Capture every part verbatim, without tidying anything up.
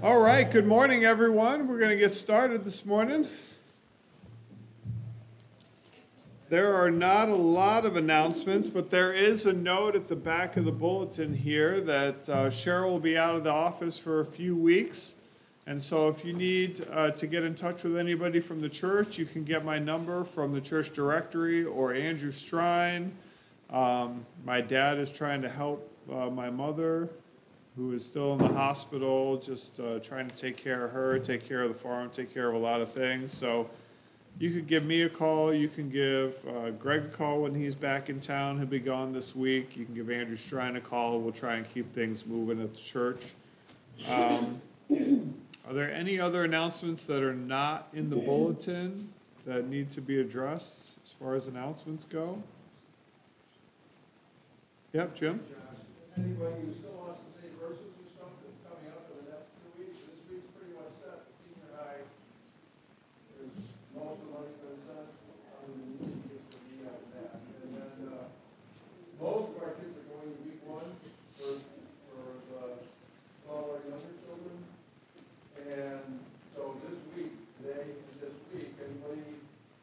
All right, good morning, everyone. We're going to get started this morning. There are not a lot of announcements, but there is a note at the back of the bulletin here that uh, Cheryl will be out of the office for a few weeks. And so if you need uh, to get in touch with anybody from the church, you can get my number from the church directory or Andrew Strine. Um, my dad is trying to help uh, my mother, who is still in the hospital, just uh, trying to take care of her, take care of the farm, take care of a lot of things. So you could give me a call. You can give uh, Greg a call when he's back in town. He'll be gone this week. You can give Andrew Strine a call. We'll try and keep things moving at the church. Um, are there any other announcements that are not in the bulletin that need to be addressed as far as announcements go? Yep, Jim? Anybody who still wants to say verses or something that's coming up in the next two weeks, this week's pretty much set. The senior high, there's most of the money's been sent. Um, just to be out of that. And then uh, most of our kids are going to week one for, for the smaller, younger children. And so this week, today and this week, anybody,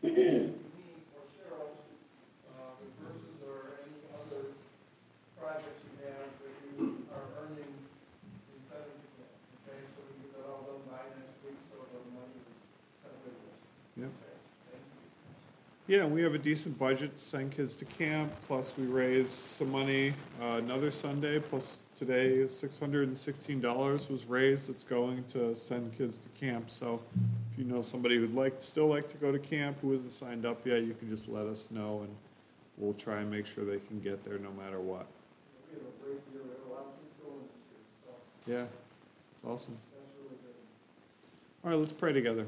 me or Cheryl, uh, with verses or any other projects you have that you are earning incentive to get, okay, so we get that all done by next week, so the money is sent with us. Yep. Okay, thank you. Yeah, we have a decent budget to send kids to camp, plus we raise some money uh, another Sunday, plus today six hundred sixteen dollars was raised that's going to send kids to camp. So if you know somebody who'd like, still like to go to camp who isn't signed up yet, you can just let us know and we'll try and make sure they can get there no matter what. We have a great year, we have a lot of things going this year, so Yeah, it's awesome. that's really good. All right, let's pray together.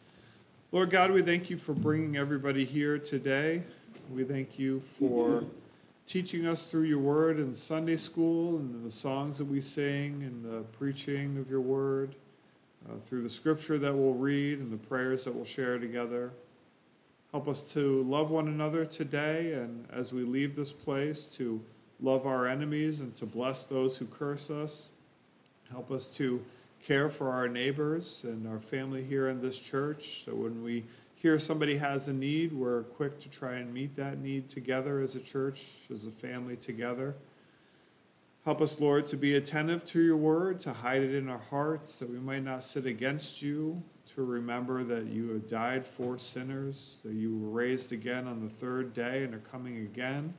Lord God, we thank you for bringing everybody here today. We thank you for teaching us through your word in Sunday school and the songs that we sing and the preaching of your word, uh, through the scripture that we'll read and the prayers that we'll share together. Help us to love one another today, and as we leave this place, to love our enemies and to bless those who curse us. Help us to care for our neighbors and our family here in this church, so when we hear somebody has a need, we're quick to try and meet that need together as a church, as a family together. Help us, Lord, to be attentive to your word, to hide it in our hearts, that we might not sin against you, to remember that you have died for sinners, that you were raised again on the third day and are coming again.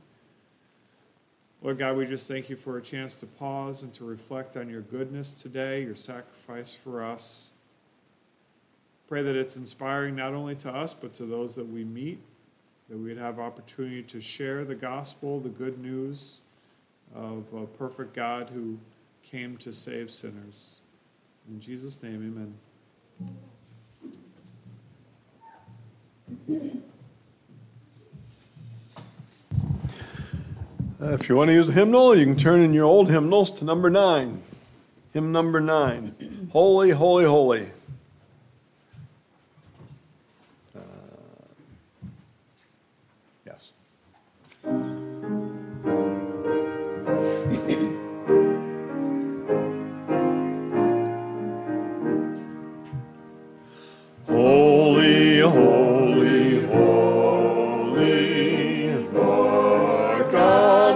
Lord God, we just thank you for a chance to pause and to reflect on your goodness today, your sacrifice for us. Pray that it's inspiring not only to us, but to those that we meet, that we'd have opportunity to share the gospel, the good news of a perfect God who came to save sinners. In Jesus' name, amen. Uh, if you want to use a hymnal, you can turn in your old hymnals to number nine. Hymn number nine. Holy, holy, holy. Uh, yes. Holy, holy, holy, Lord God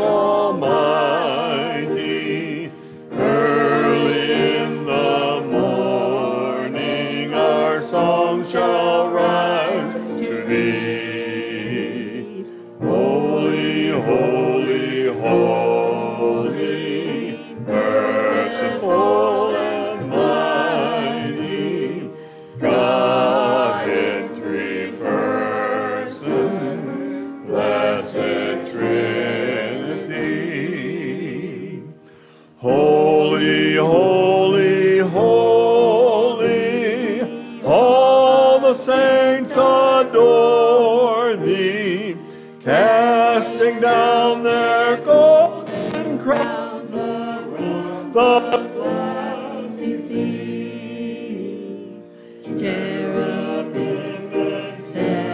Almighty, early in the morning our song shall rise to thee. Holy, holy, holy, merciful and mighty, God in three persons, blessed Trinity. Holy, holy, holy, all the saints adore thee, casting down their golden crowns around the glassy sea. Cherubim and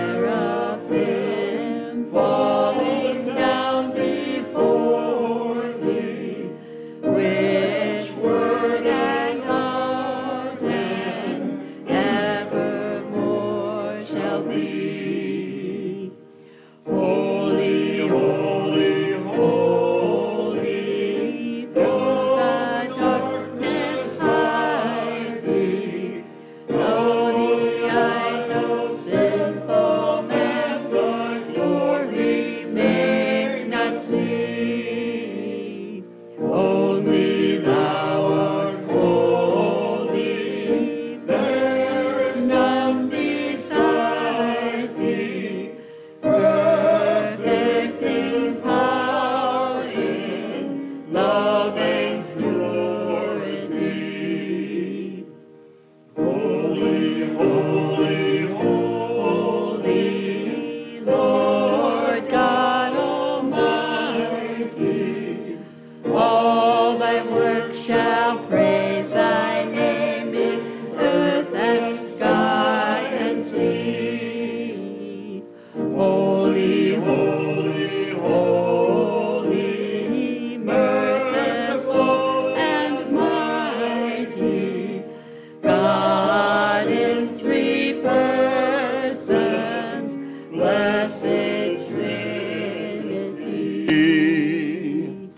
seraphim falling down before thee, which word and art thee.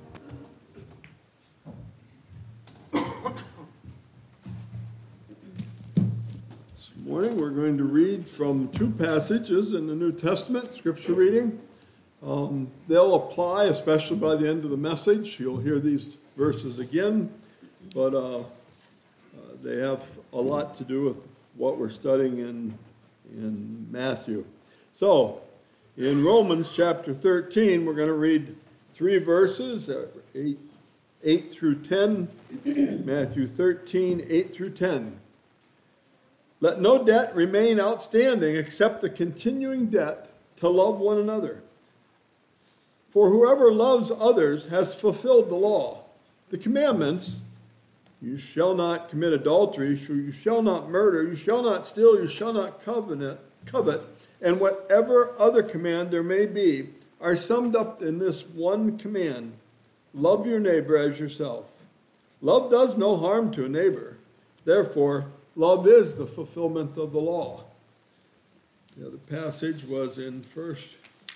This morning we're going to read from two passages in the New Testament, scripture reading. Um, they'll apply, especially by the end of the message. You'll hear these verses again, but uh, uh, they have a lot to do with what we're studying in, in Matthew. So, in Romans chapter thirteen, we're going to read three verses, uh, eight, eight through ten. Matthew thirteen, eight through ten. Let no debt remain outstanding except the continuing debt to love one another. For whoever loves others has fulfilled the law. The commandments, you shall not commit adultery, you shall not murder, you shall not steal, you shall not covenant, covet, and whatever other command there may be, are summed up in this one command: love your neighbor as yourself. Love does no harm to a neighbor. Therefore, love is the fulfillment of the law. The other passage was in First,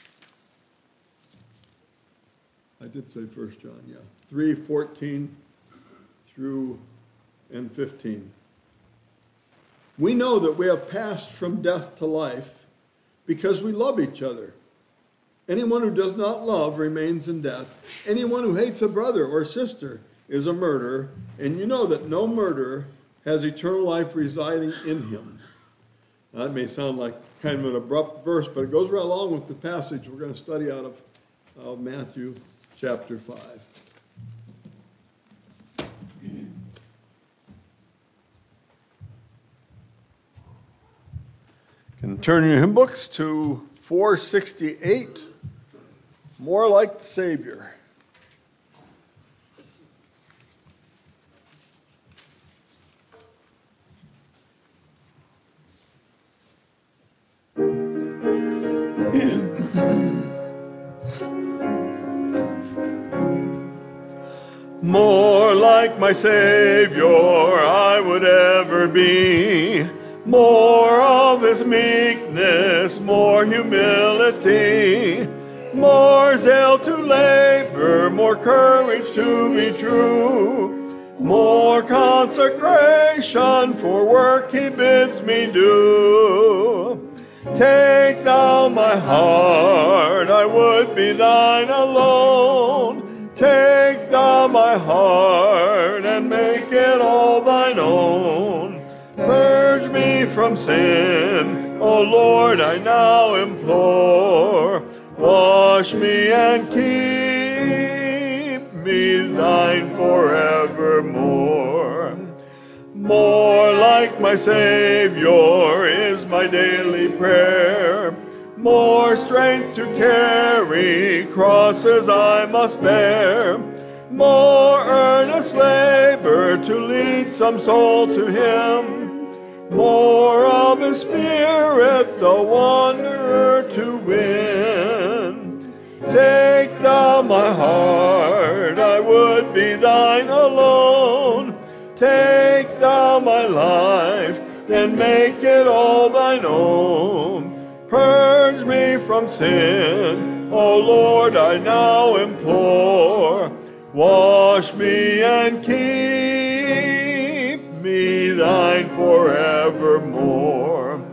I did say First John, yeah, three fourteen through and fifteen. We know that we have passed from death to life because we love each other. Anyone who does not love remains in death. Anyone who hates a brother or sister is a murderer, and you know that no murderer has eternal life residing in him. Now, that may sound like kind of an abrupt verse, but it goes right along with the passage we're going to study out of uh, Matthew chapter five. Can turn your hymn books to four sixty-eight, More Like the Savior. More like my Savior I would ever be, more of his meekness, more humility, more zeal to labor, more courage to be true, more consecration for work he bids me do. Take thou my heart, I would be thine alone. Take thou my heart and make it all thine own. Purge me from sin, O Lord, I now implore. Wash me and keep me thine forevermore. More like my Savior is my daily prayer. More strength to carry crosses I must bear. More earnest labor to lead some soul to him. More of his spirit the wanderer to win. Take thou my heart, I would be thine alone. Take thou my life, then make it all thine own. Purge me from sin, O Lord, I now implore. Wash me and keep me thine forevermore.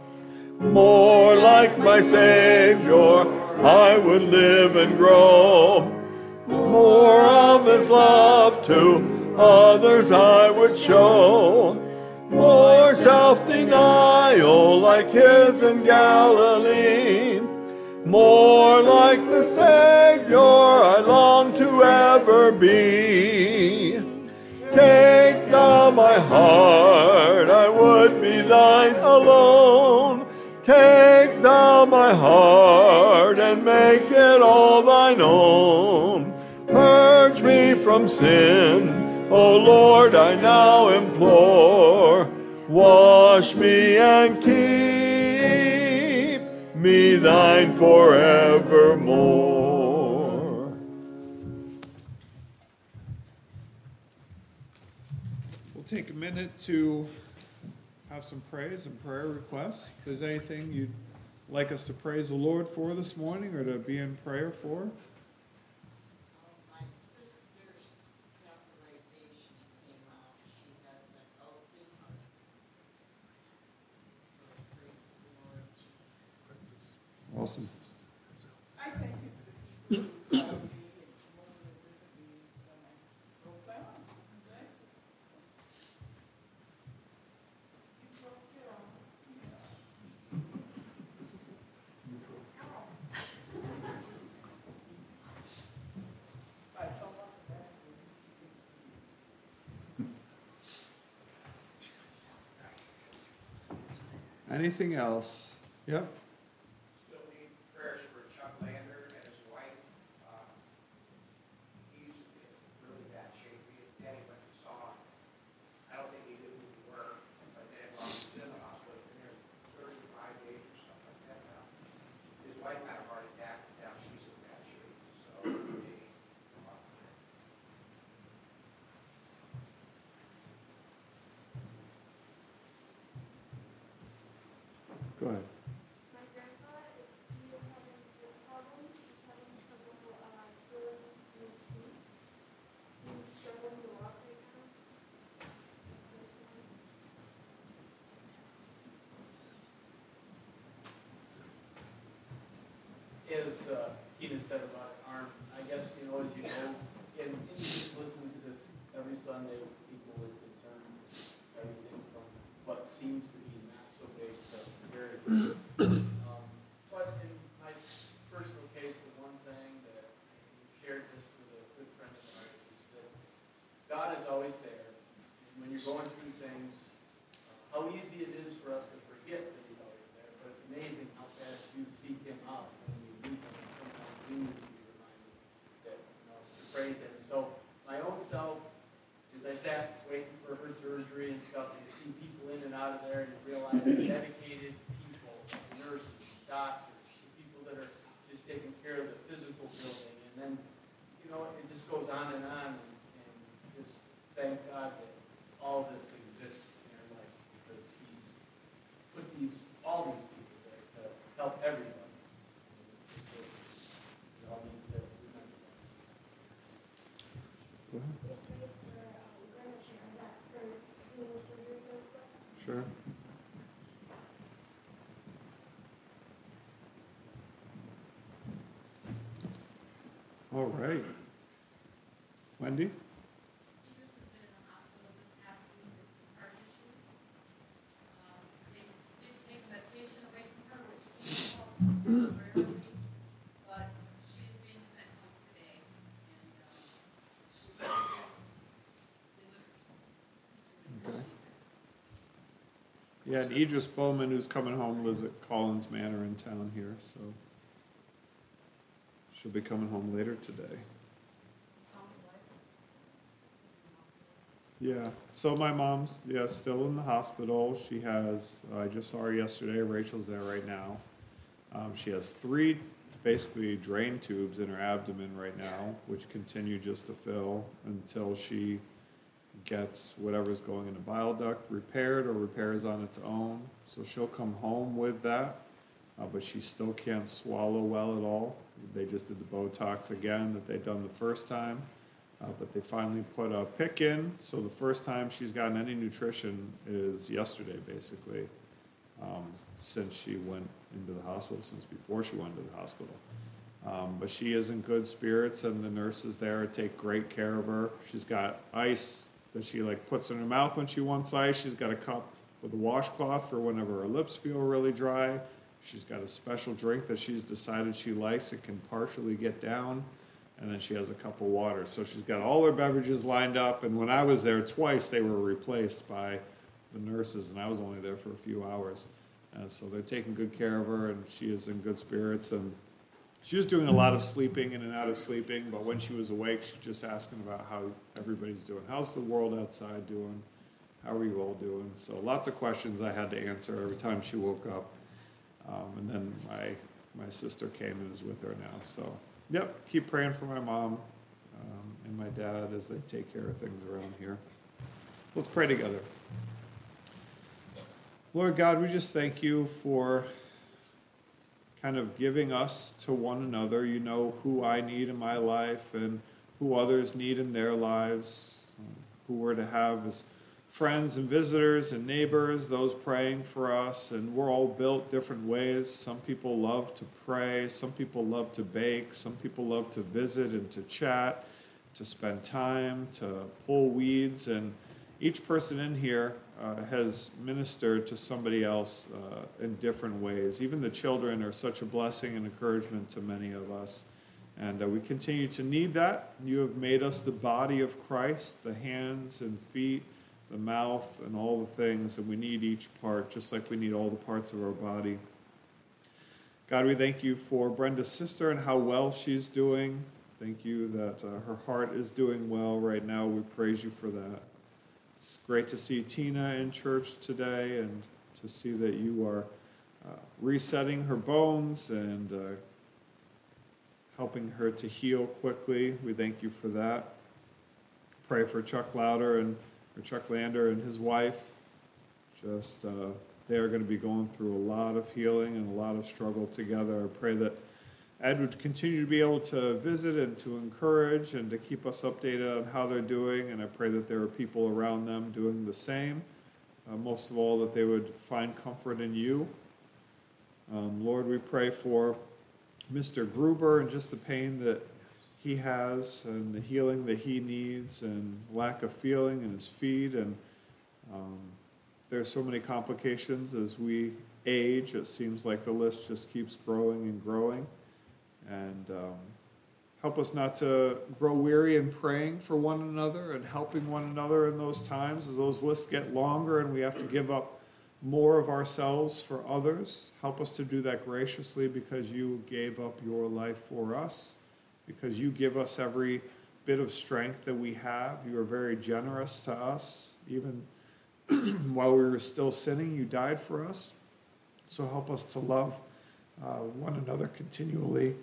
More like my Savior, I would live and grow. More of his love to others I would show. More self-denial like his in Galilee. More like the Savior I long to ever be. Take thou my heart, I would be thine alone. Take thou my heart and make it all thine own. Purge me from sin, O Lord, I now implore. Wash me and keep me thine forevermore. We'll take a minute to have some praise and prayer requests. If there's anything you'd like us to praise the Lord for this morning or to be in prayer for, Awesome. I thank you for the people who love me and want to visit me when I broke down. Thank you. You broke your arm. I told her that. Anything else? Yep. Still need prayers for Chuck Lander and his wife. Uh, He's in really bad shape. Me and Danny went and saw him. I don't think he knew who we were, but then while he was in the hospital, been there thirty-five days or something like that now. His wife had a heart attack, and now she's in bad shape, so they, uh, Go ahead. My grandpa, he is having foot problems. He's having trouble uh, feeling his feet. He's struggling to walk right now. As uh, Keena said about arm, I guess, you know, as you know, and, and you just listen to this every Sunday with people with concerns, everything from what seems to be not so big to very big. Um, but in my personal case, the one thing that I shared this with a good friend of ours is that God is always there. And when you're going through things, uh, how easy it is for us to forget that He's always there, but it's amazing how fast you seek Him out when you meet Him. And sometimes we need to be reminded that, you know, to praise Him. So my own self, as I sat waiting for her surgery and stuff, and you see people in and out of there, and you realize dedicated people, nurses, doctors, people that are just taking care of the physical building, and then, you know, it just goes on and on, and, and just thank God that all this exists in our life, because He's put these, all these people there to help everyone. And it's just that we all need to remember that. Go ahead. They pray for um, Grandma Sharon that her renal surgery goes well. Sure. All right. Wendy? Idris has been in the hospital this past week with some heart issues. Um, They did take medication away from her, which seems to help temporarily, but she is being sent home today, and um, she has visitors. Okay. Yeah, and Idris Bowman, who's coming home, lives at Collins Manor in town here, so she'll be coming home later today. Yeah, so my mom's, yeah, still in the hospital. She has, I just saw her yesterday, Rachel's there right now. Um, she has three, basically drain tubes in her abdomen right now, which continue just to fill until she gets whatever's going in the bile duct repaired or repairs on its own. So she'll come home with that, uh, but she still can't swallow well at all. They just did the Botox again that they'd done the first time. Uh, but they finally put a pick in, so the first time she's gotten any nutrition is yesterday, basically, um, since she went into the hospital, since before she went into the hospital. Um, but she is in good spirits, and the nurses there take great care of her. She's got ice that she like puts in her mouth when she wants ice. She's got a cup with a washcloth for whenever her lips feel really dry. She's got a special drink that she's decided she likes. It can partially get down. And then she has a cup of water. So she's got all her beverages lined up. And when I was there twice, they were replaced by the nurses, and I was only there for a few hours. And so they're taking good care of her, and she is in good spirits. And she was doing a lot of sleeping, in and out of sleeping. But when she was awake, she's just asking about how everybody's doing. How's the world outside doing? How are you all doing? So lots of questions I had to answer every time she woke up. Um, and then my my sister came and is with her now. So. Yep, keep praying for my mom um, and my dad as they take care of things around here. Let's pray together. Lord God, we just thank you for kind of giving us to one another. You know who I need in my life and who others need in their lives, um, who we're to have as friends and visitors and neighbors, those praying for us, and we're all built different ways. Some people love to pray, some people love to bake, some people love to visit and to chat, to spend time, to pull weeds, and each person in here uh, has ministered to somebody else uh, in different ways. Even the children are such a blessing and encouragement to many of us. And uh, we continue to need that. You have made us the body of Christ, the hands and feet, the mouth, and all the things, and we need each part, just like we need all the parts of our body. God, we thank you for Brenda's sister and how well she's doing. Thank you that uh, her heart is doing well right now. We praise you for that. It's great to see Tina in church today and to see that you are uh, resetting her bones and uh, helping her to heal quickly. We thank you for that. Pray for Chuck Lauder and or Chuck Lander and his wife. Just uh, they are going to be going through a lot of healing and a lot of struggle together. I pray that Ed would continue to be able to visit and to encourage and to keep us updated on how they're doing, and I pray that there are people around them doing the same. Uh, most of all, that they would find comfort in you. Um, Lord, we pray for Mister Gruber and just the pain that he has and the healing that he needs and lack of feeling in his feet. And um, there's so many complications as we age. It seems like the list just keeps growing and growing. And um, help us not to grow weary in praying for one another and helping one another in those times as those lists get longer and we have to give up more of ourselves for others. Help us to do that graciously because you gave up your life for us, because you give us every bit of strength that we have. You are very generous to us. Even while we were still sinning, you died for us. So help us to love uh, one another continually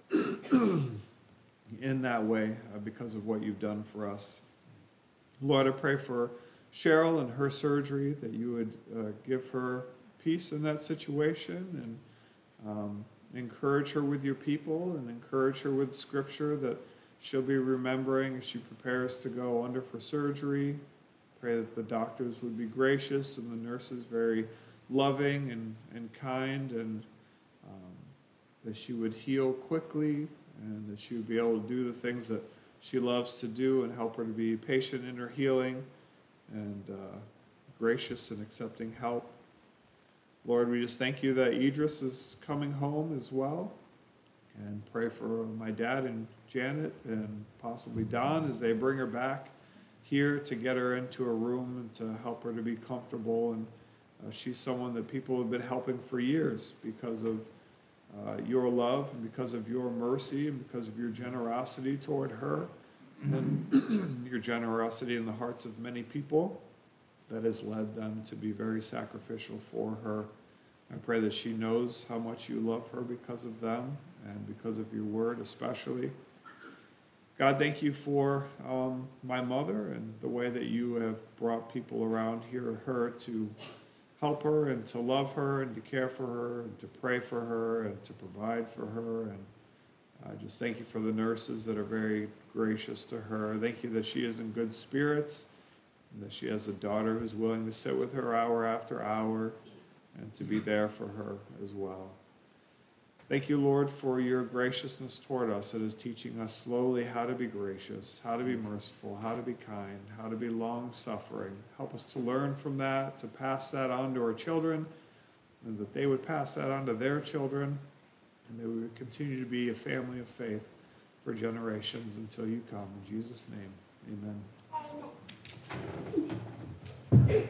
in that way uh, because of what you've done for us. Lord, I pray for Cheryl and her surgery, that you would uh, give her peace in that situation and um, encourage her with your people and encourage her with scripture that she'll be remembering as she prepares to go under for surgery. Pray that the doctors would be gracious and the nurses very loving and, and kind, and um, that she would heal quickly and that she would be able to do the things that she loves to do and help her to be patient in her healing and uh, gracious in accepting help. Lord, we just thank you that Idris is coming home as well, and pray for my dad and Janet and possibly Don as they bring her back here to get her into a room and to help her to be comfortable. And uh, she's someone that people have been helping for years because of uh, your love and because of your mercy and because of your generosity toward her and your generosity in the hearts of many people that has led them to be very sacrificial for her. I pray that she knows how much you love her because of them and because of your word especially. God, thank you for um, my mother and the way that you have brought people around here, her to help her and to love her and to care for her and to pray for her and to provide for her. And I just thank you for the nurses that are very gracious to her. Thank you that she is in good spirits and that she has a daughter who's willing to sit with her hour after hour and to be there for her as well. Thank you, Lord, for your graciousness toward us. It is teaching us slowly how to be gracious, how to be merciful, how to be kind, how to be long-suffering. Help us to learn from that, to pass that on to our children, and that they would pass that on to their children, and that we would continue to be a family of faith for generations until you come. In Jesus' name, amen.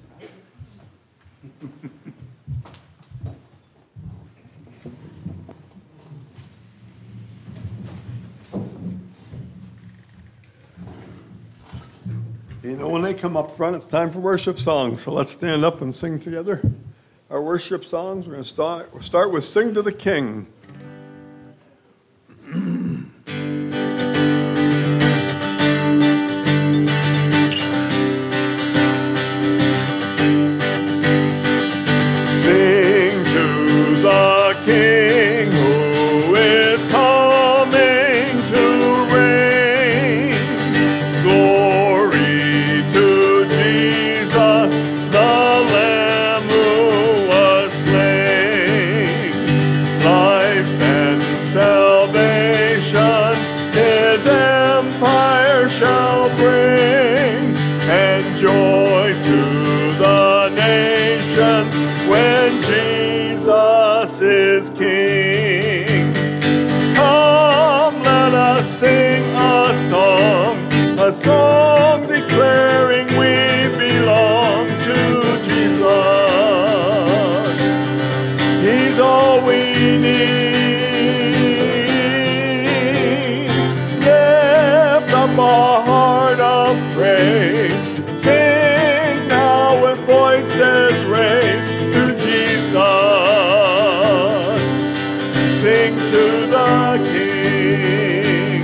You know, when they come up front, it's time for worship songs. So let's stand up and sing together. Our worship songs, we're going to start, we'll start with Sing to the King. Sing to the King who is coming to reign. Glory to Jesus. song declaring we belong to Jesus. He's all we need. Lift up a heart of praise. Sing now with voices raised to Jesus. Sing to the King.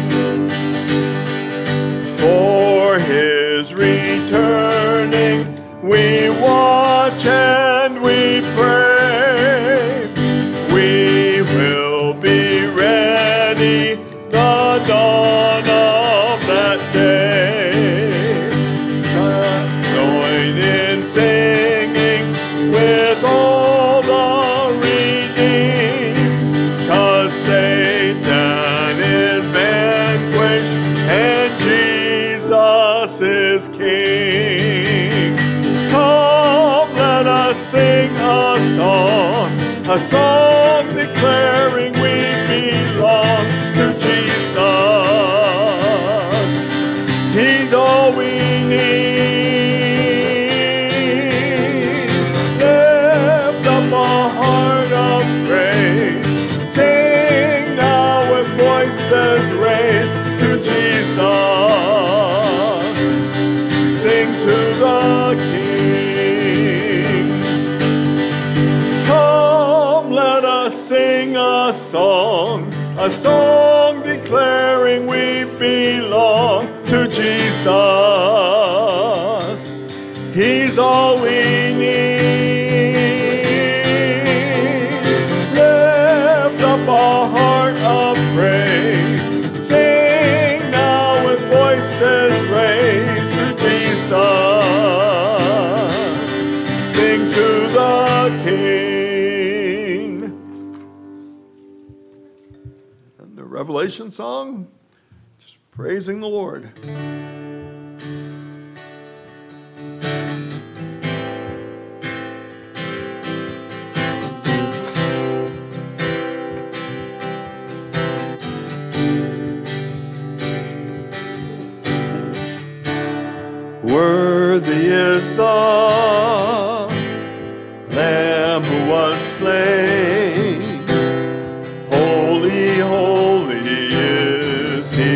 For his returning, we watch and we pray. We will be ready the dawn of that day. Join in singing with all the redeemed, 'cause Satan is vanquished and Jesus is King. Come, let us sing a song, a song declaring we belong to Jesus. He's all we need. Lift up a heart of praise. Sing now with voices raised to Jesus. Sing to the King. Come, let us sing a song, a song declaring we belong to Jesus. He's all we need. Lift up a heart of praise. Sing now with voices raised to Jesus. Sing to the King. And the Revelation song, just praising the Lord. Worthy is the Lamb who was slain. Holy, holy is he.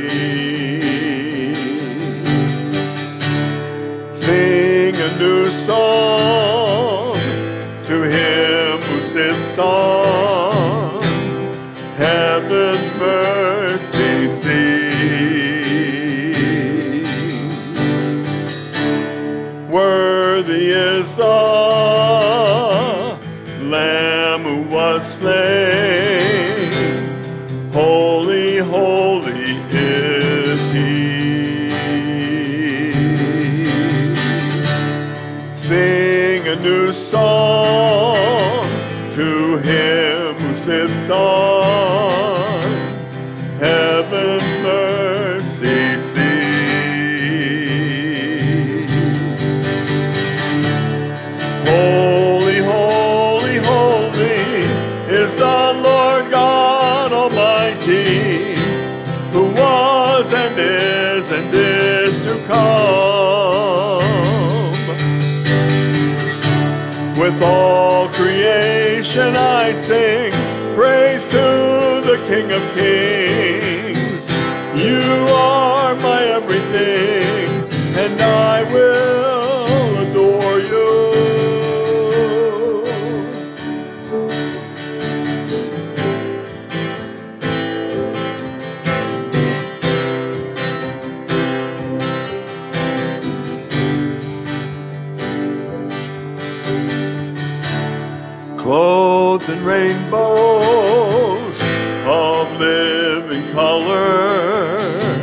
Sing a new song to him who sits on heaven's mercy seat. Worthy is the Lamb who was slain. Holy, holy is he. Sing a new song to him who sits on heaven's mercy seat. Holy, holy, holy is the Lord God Almighty, who was and is and is to come. With all creation I sing praise to the King of Kings. You are my everything, and I will adore you. Clothed in rainbows of living color,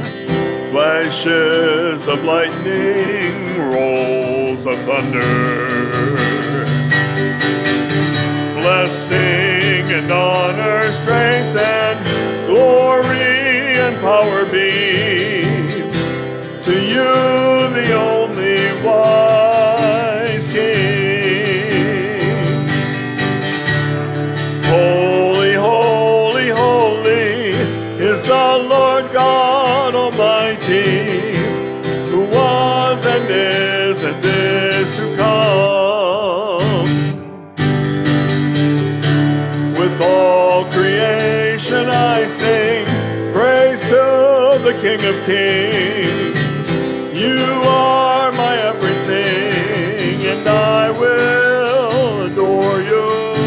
flashes of lightning, rolls of thunder. Blessing and honor, strength and glory and power be to you, the only wise King. Holy, holy, holy is the Lord God Almighty, sing praise to the King of Kings. You are my everything, and I will adore you.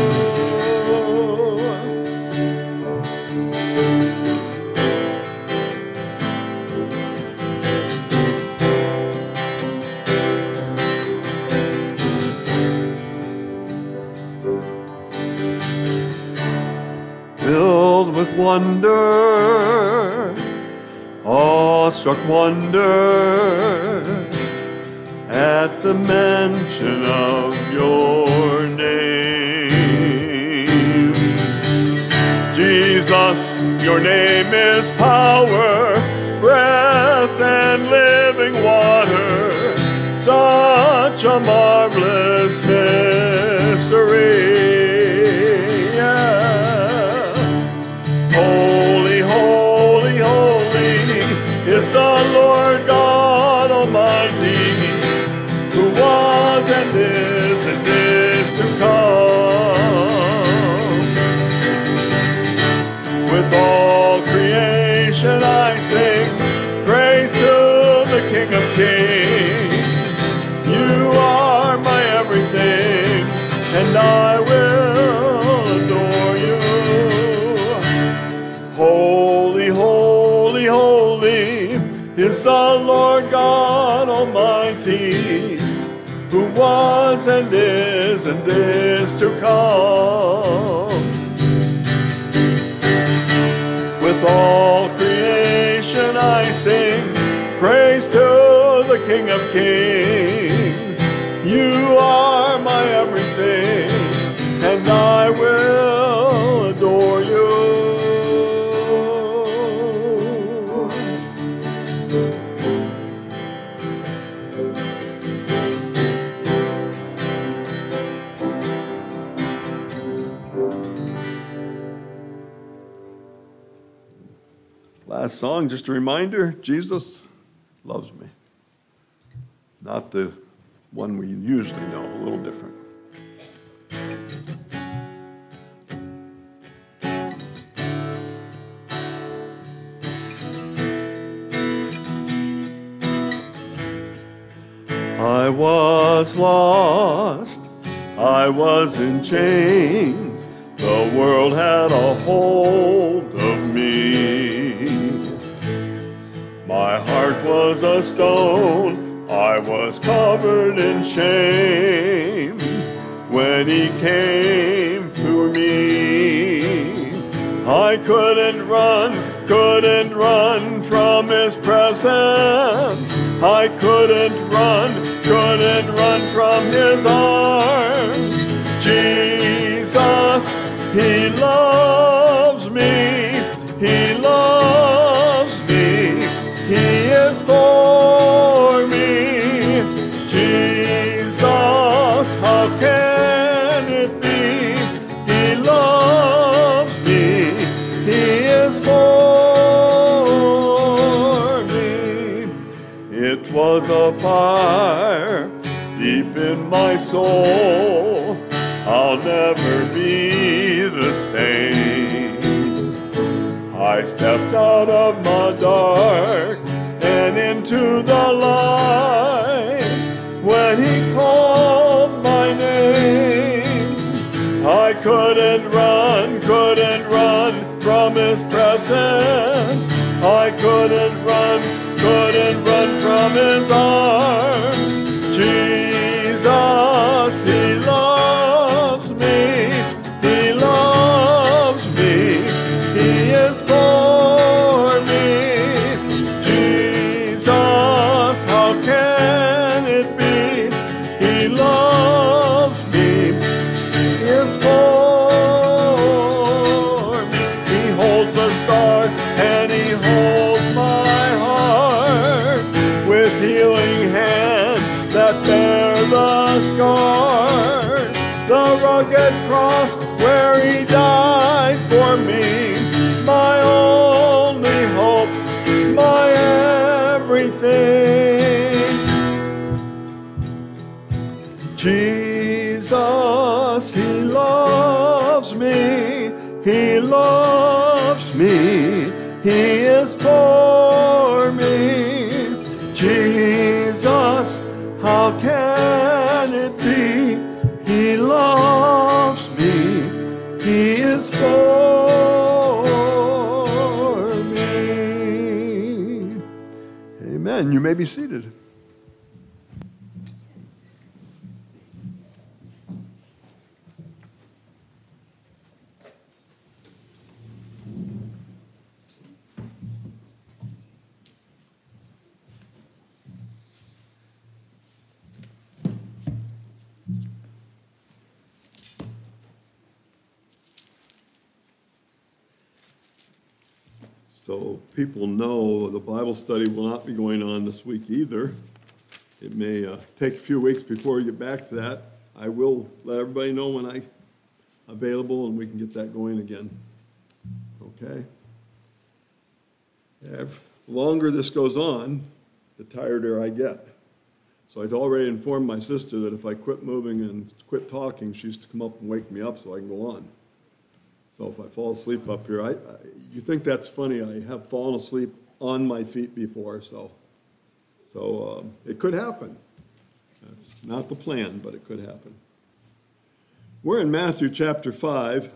Filled with wonder, awestruck wonder, at the mention of your name. Jesus, your name is power, breath and living water, such a marvelous mystery. Holy, holy, holy is the Lord God Almighty, who was and is and is to come. With all creation I sing praise to the King of Kings. You are my everything, and I will adore you. Holy, holy, holy is the Lord God Almighty, who was and is and is to come. With all creation I sing praise to the King of Kings. You are my everything, and I will adore you. Last song, just a reminder, Jesus loves me. Not the one we usually know, a little different. I was lost, I was in chains, the world had a hold of me. My heart was a stone, I was covered in shame when he came for me. I couldn't run, couldn't run from his presence. I couldn't run, couldn't run from his arms. Jesus, he loves me, he loves me, he is for me. Jesus, how can it be? He loves me, he is for me. It was a fire deep in my soul, I'll never be the same. I stepped out of my dark and into the light when he called my name. I couldn't run, couldn't run from his presence. I couldn't run, couldn't run from his arms. Jesus, he loves me, he loves me, he is for me. Jesus, how can it be? He loves me, he is for me. He holds the stars and he holds my heart with healing hands that bear the scars. The rugged cross where he died for me, my only hope, my everything. Jesus, he loves me, he loves me, He is for me. Jesus, how can it be? He loves me. He is for me. Amen. You may be seated. So people know the Bible study will not be going on this week either. It may uh, take a few weeks before we get back to that. I will let everybody know when I'm available and we can get that going again. Okay? If the longer this goes on, the tireder I get. So I'd already informed my sister that if I quit moving and quit talking, she used to come up and wake me up so I can go on. So if I fall asleep up here, I, I you think that's funny? I have fallen asleep on my feet before, so so um, it could happen. That's not the plan, but it could happen. We're in Matthew chapter five.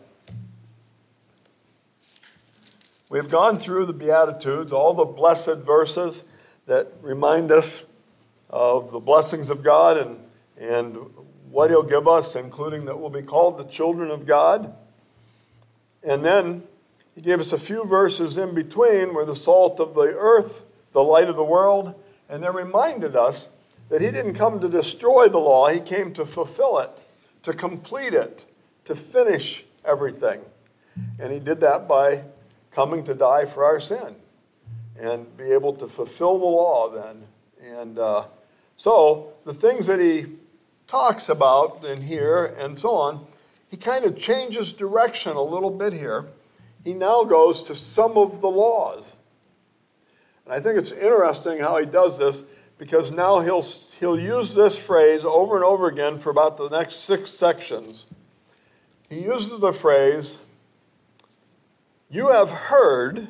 We've gone through the Beatitudes, all the blessed verses that remind us of the blessings of God and and what He'll give us, including that we'll be called the children of God. And then He gave us a few verses in between where the salt of the earth, the light of the world, and then reminded us that He didn't come to destroy the law. He came to fulfill it, to complete it, to finish everything. And He did that by coming to die for our sin and be able to fulfill the law then. And uh, so the things that He talks about in here and so on, He kind of changes direction a little bit here. He now goes to some of the laws. And I think it's interesting how He does this, because now he'll, he'll use this phrase over and over again for about the next six sections. He uses the phrase, "You have heard,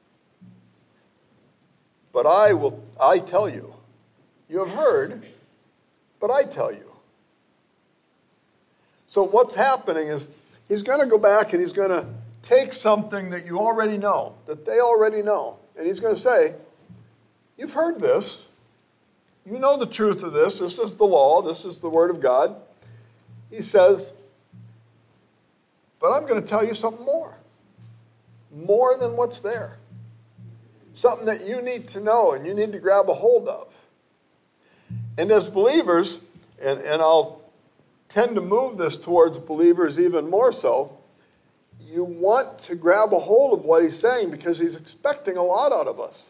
but I will I tell you." You have heard, but I tell you. So what's happening is He's going to go back and He's going to take something that you already know, that they already know, and He's going to say, you've heard this. You know the truth of this. This is the law. This is the Word of God. He says, but I'm going to tell you something more. More than what's there. Something that you need to know and you need to grab a hold of. And as believers, and, and I'll tend to move this towards believers even more so, you want to grab a hold of what He's saying because He's expecting a lot out of us.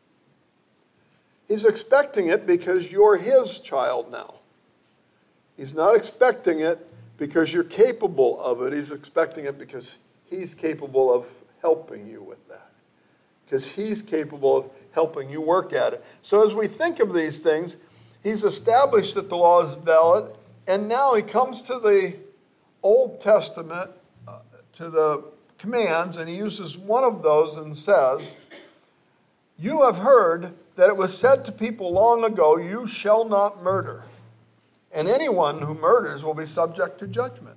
He's expecting it because you're His child now. He's not expecting it because you're capable of it. He's expecting it because He's capable of helping you with that. Because He's capable of helping you work at it. So as we think of these things, He's established that the law is valid. And now He comes to the Old Testament, uh, to the commands, and He uses one of those and says, you have heard that it was said to people long ago, you shall not murder. And anyone who murders will be subject to judgment.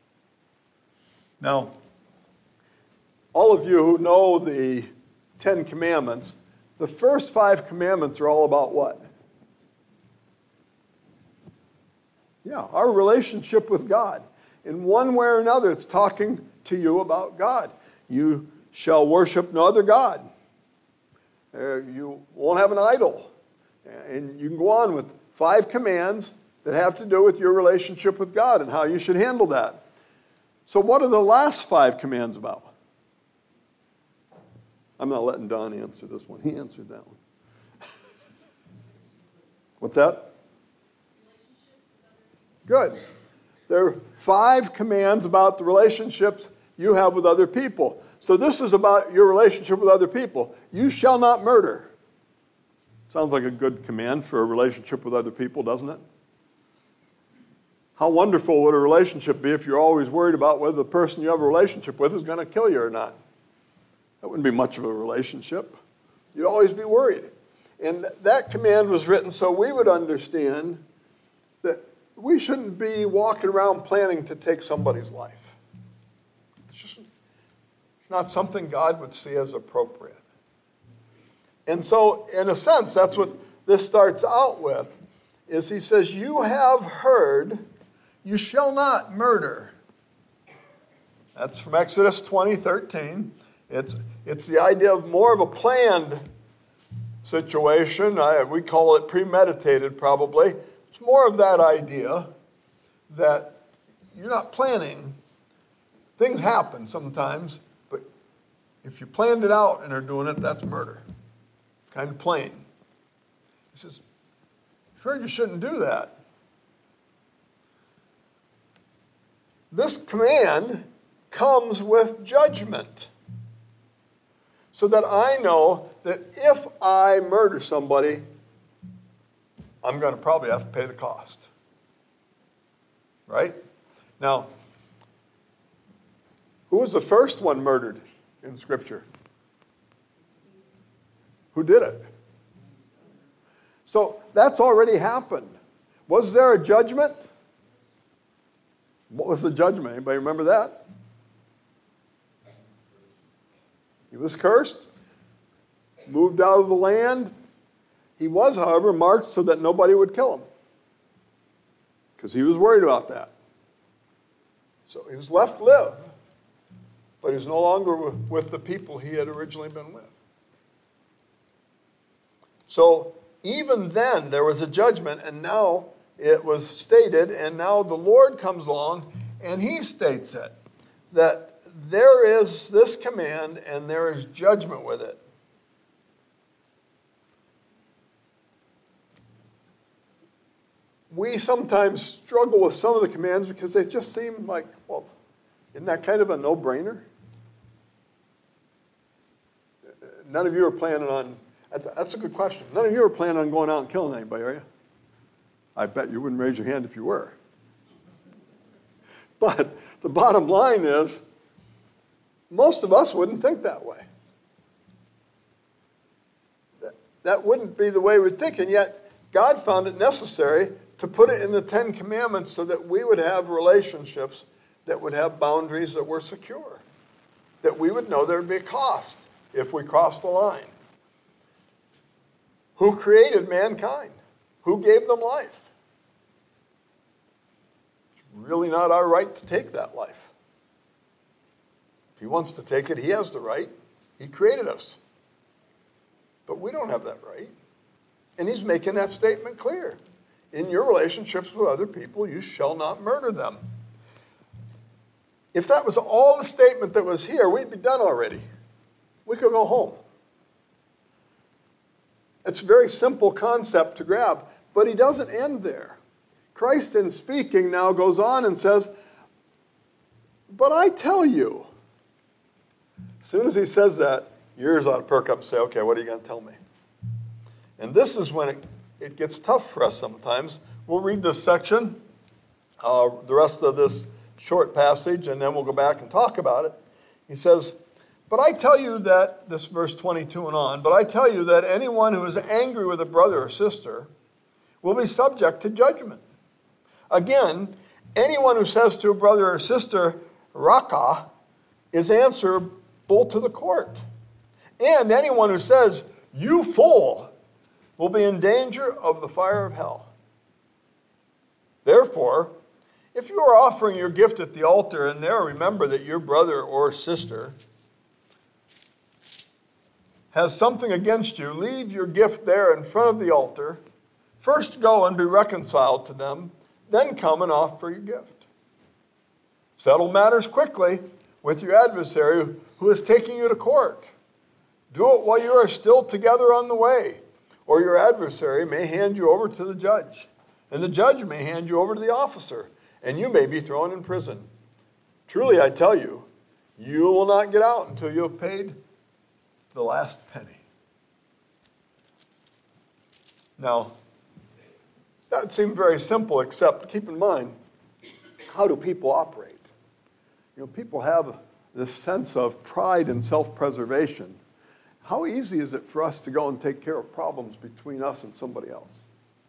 Now, all of you who know the Ten Commandments, the first five commandments are all about what? Yeah, our relationship with God. In one way or another, it's talking to you about God. You shall worship no other God. Uh, you won't have an idol. And you can go on with five commands that have to do with your relationship with God and how you should handle that. So what are the last five commands about? I'm not letting Don answer this one. He answered that one. What's that? Good. There are five commands about the relationships you have with other people. So this is about your relationship with other people. You shall not murder. Sounds like a good command for a relationship with other people, doesn't it? How wonderful would a relationship be if you're always worried about whether the person you have a relationship with is going to kill you or not? That wouldn't be much of a relationship. You'd always be worried. And that command was written so we would understand that we shouldn't be walking around planning to take somebody's life. It's just, it's not something God would see as appropriate. And so, in a sense, that's what this starts out with, is he says, you have heard, you shall not murder. That's from Exodus twenty thirteen. It's, it's the idea of more of a planned situation. I, we call it premeditated, probably. It's more of that idea that you're not planning. Things happen sometimes, but if you planned it out and are doing it, that's murder. Kind of plain. He says, I've heard you shouldn't do that. This command comes with judgment. So that I know that if I murder somebody, I'm going to probably have to pay the cost. Right? Now, who was the first one murdered in Scripture? Who did it? So that's already happened. Was there a judgment? What was the judgment? Anybody remember that? He was cursed, moved out of the land. He was, however, marked so that nobody would kill him, because he was worried about that. So he was left to live, but he was no longer with the people he had originally been with. So even then, there was a judgment, and now it was stated, and now the Lord comes along, and he states it, that there is this command, and there is judgment with it. We sometimes struggle with some of the commands because they just seem like, well, isn't that kind of a no-brainer? None of you are planning on, that's a good question. None of you are planning on going out and killing anybody, are you? I bet you wouldn't raise your hand if you were. But the bottom line is, most of us wouldn't think that way. That, that wouldn't be the way we'd think, and yet God found it necessary to put it in the Ten Commandments so that we would have relationships that would have boundaries that were secure, that we would know there would be a cost if we crossed the line. Who created mankind? Who gave them life? It's really not our right to take that life. If he wants to take it, he has the right. He created us. But we don't have that right. And he's making that statement clear. In your relationships with other people, you shall not murder them. If that was all the statement that was here, we'd be done already. We could go home. It's a very simple concept to grab, but he doesn't end there. Christ, in speaking, now goes on and says, but I tell you. As soon as he says that, your ears ought to perk up and say, okay, what are you going to tell me? And this is when it, it gets tough for us sometimes. We'll read this section, uh, the rest of this short passage, and then we'll go back and talk about it. He says, but I tell you that, this verse twenty-two and on, but I tell you that anyone who is angry with a brother or sister will be subject to judgment. Again, anyone who says to a brother or sister, Raka, is answerable to the court. And anyone who says, you fool, will be in danger of the fire of hell. Therefore, if you are offering your gift at the altar and there remember that your brother or sister has something against you, leave your gift there in front of the altar. First go and be reconciled to them, then come and offer your gift. Settle matters quickly with your adversary who is taking you to court. Do it while you are still together on the way, or your adversary may hand you over to the judge, and the judge may hand you over to the officer, and you may be thrown in prison. Truly, I tell you, you will not get out until you have paid the last penny. Now, that seemed very simple, except keep in mind, how do people operate? You know, people have this sense of pride and self-preservation, how easy is it for us to go and take care of problems between us and somebody else?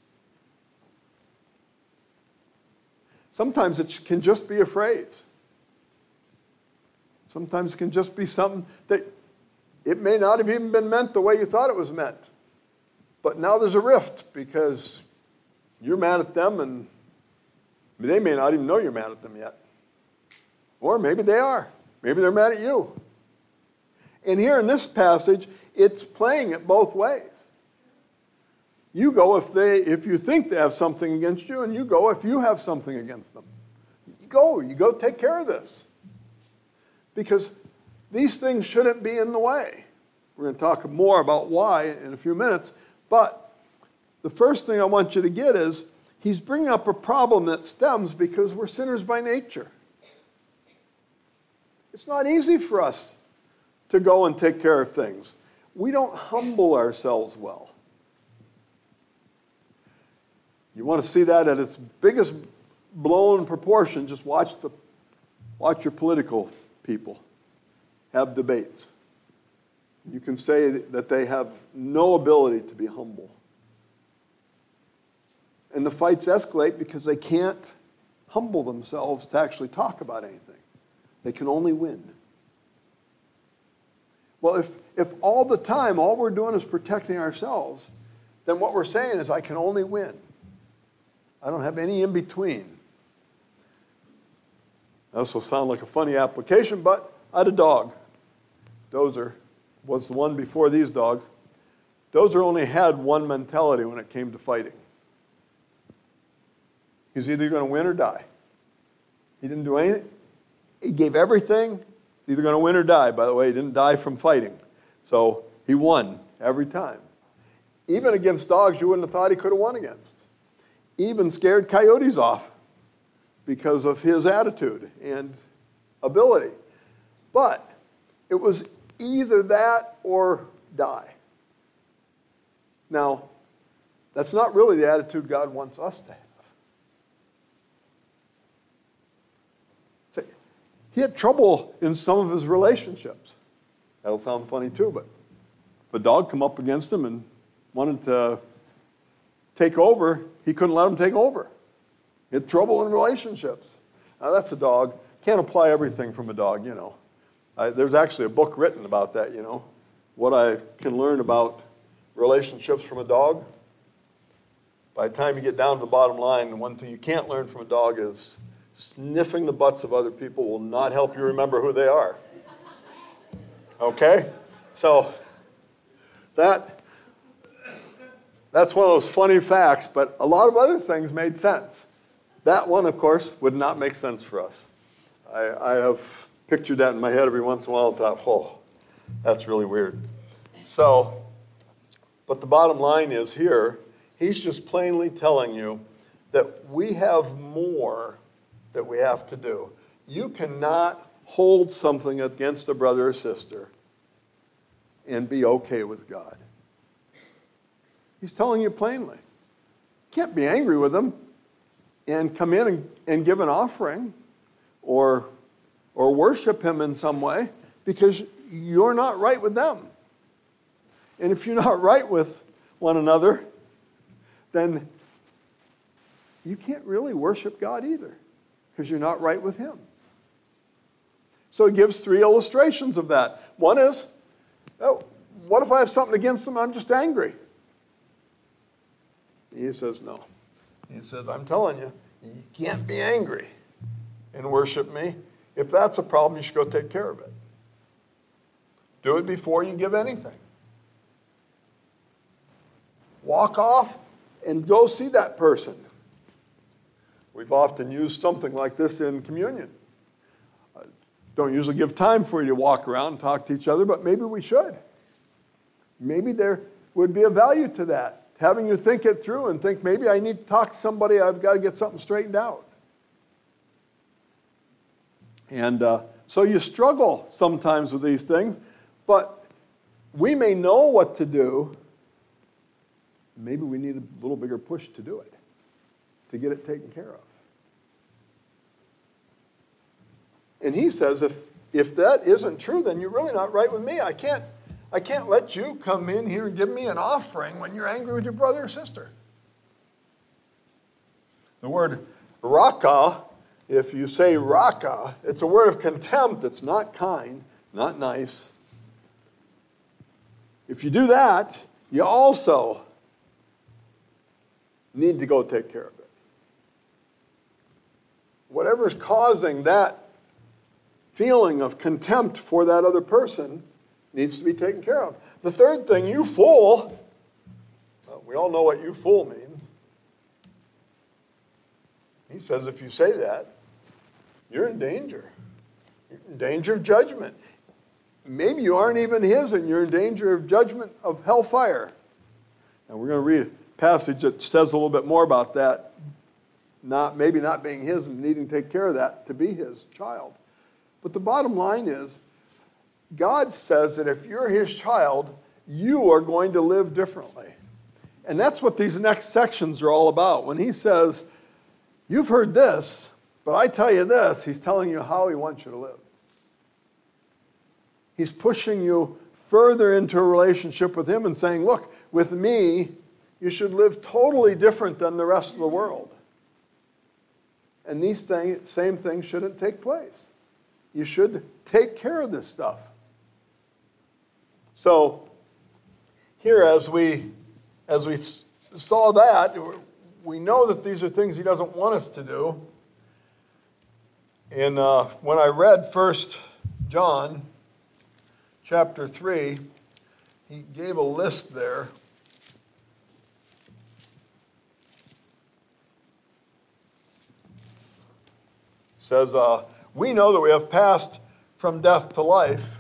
Sometimes it can just be a phrase. Sometimes it can just be something that it may not have even been meant the way you thought it was meant. But now there's a rift because you're mad at them and they may not even know you're mad at them yet. Or maybe they are. Maybe they're mad at you. And here in this passage, it's playing it both ways. You go if they, if you think they have something against you, and you go if you have something against them. You go, you go take care of this. Because these things shouldn't be in the way. We're going to talk more about why in a few minutes. But the first thing I want you to get is he's bringing up a problem that stems because we're sinners by nature. It's not easy for us to go and take care of things. We don't humble ourselves well. You want to see that at its biggest blown proportion, just watch the watch your political people have debates. You can say that they have no ability to be humble. And the fights escalate because they can't humble themselves to actually talk about anything. They can only win. Well, if, if all the time all we're doing is protecting ourselves, then what we're saying is I can only win. I don't have any in between. This will sound like a funny application, but I had a dog. Dozer was the one before these dogs. Dozer only had one mentality when it came to fighting. He's either going to win or die. He didn't do anything. He gave everything. He's either going to win or die. By the way, he didn't die from fighting. So he won every time. Even against dogs you wouldn't have thought he could have won against. Even scared coyotes off because of his attitude and ability. But it was either that or die. Now, that's not really the attitude God wants us to have. See, he had trouble in some of his relationships. That'll sound funny too, but if a dog come up against him and wanted to take over, he couldn't let him take over. He had trouble in relationships. Now that's a dog. Can't apply everything from a dog, you know. I, there's actually a book written about that, you know. What I can learn about relationships from a dog. By the time you get down to the bottom line, the one thing you can't learn from a dog is sniffing the butts of other people will not help you remember who they are. Okay? So that that's one of those funny facts, but a lot of other things made sense. That one, of course, would not make sense for us. I, I have pictured that in my head every once in a while and thought, oh, that's really weird. So, but the bottom line is here, he's just plainly telling you that we have more that we have to do. You cannot hold something against a brother or sister and be okay with God. He's telling you plainly. You can't be angry with them and come in and, and give an offering or, or worship him in some way because you're not right with them. And if you're not right with one another, then you can't really worship God either because you're not right with him. So he gives three illustrations of that. One is, oh, what if I have something against them? I'm just angry. He says, no. He says, I'm telling you, you can't be angry and worship me. If that's a problem, you should go take care of it. Do it before you give anything. Walk off and go see that person. We've often used something like this in communion. I don't usually give time for you to walk around and talk to each other, but maybe we should. Maybe there would be a value to that. Having you think it through and think, maybe I need to talk to somebody, I've got to get something straightened out. And uh, so you struggle sometimes with these things, but we may know what to do. Maybe we need a little bigger push to do it, to get it taken care of. And he says if, if that isn't true, then you're really not right with me. I can't, I can't let you come in here and give me an offering when you're angry with your brother or sister. The word raka, if you say raka, it's a word of contempt. It's not kind, not nice. If you do that, you also need to go take care of it. Whatever's causing that feeling of contempt for that other person needs to be taken care of. The third thing, you fool, well, we all know what you fool means. He says if you say that, you're in danger. You're in danger of judgment. Maybe you aren't even his and you're in danger of judgment of hellfire. And we're going to read a passage that says a little bit more about that. Not, maybe not being his and needing to take care of that to be his child. But the bottom line is, God says that if you're his child, you are going to live differently. And that's what these next sections are all about. When he says, you've heard this, but I tell you this, he's telling you how he wants you to live. He's pushing you further into a relationship with him and saying, look, with me, you should live totally different than the rest of the world. And these thing, same things shouldn't take place. You should take care of this stuff. So here, as we as we saw that, we know that these are things he doesn't want us to do. And uh, when I read First John chapter three, he gave a list there. Says, uh, we know that we have passed from death to life.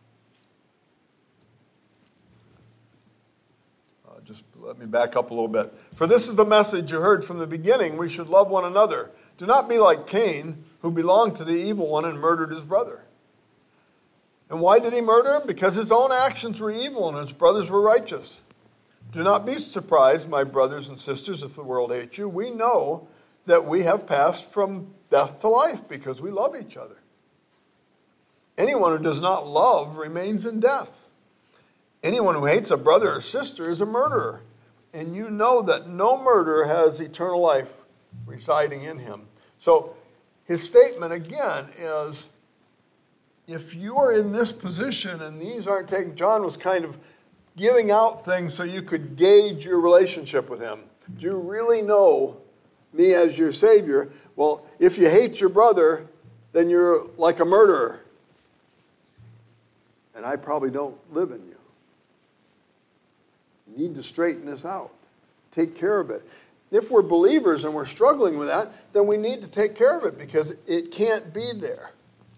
Uh, just let me back up a little bit. For this is the message you heard from the beginning. We should love one another. Do not be like Cain, who belonged to the evil one and murdered his brother. And why did he murder him? Because his own actions were evil and his brothers were righteous. Do not be surprised, my brothers and sisters, if the world hates you. We know that we have passed from death to life because we love each other. Anyone who does not love remains in death. Anyone who hates a brother or sister is a murderer. And you know that no murderer has eternal life residing in him. So his statement again is, if you are in this position and these aren't taken, John was kind of giving out things so you could gauge your relationship with him. Do you really know me as your Savior? Well, if you hate your brother, then you're like a murderer. And I probably don't live in you. You need to straighten this out. Take care of it. If we're believers and we're struggling with that, then we need to take care of it because it can't be there.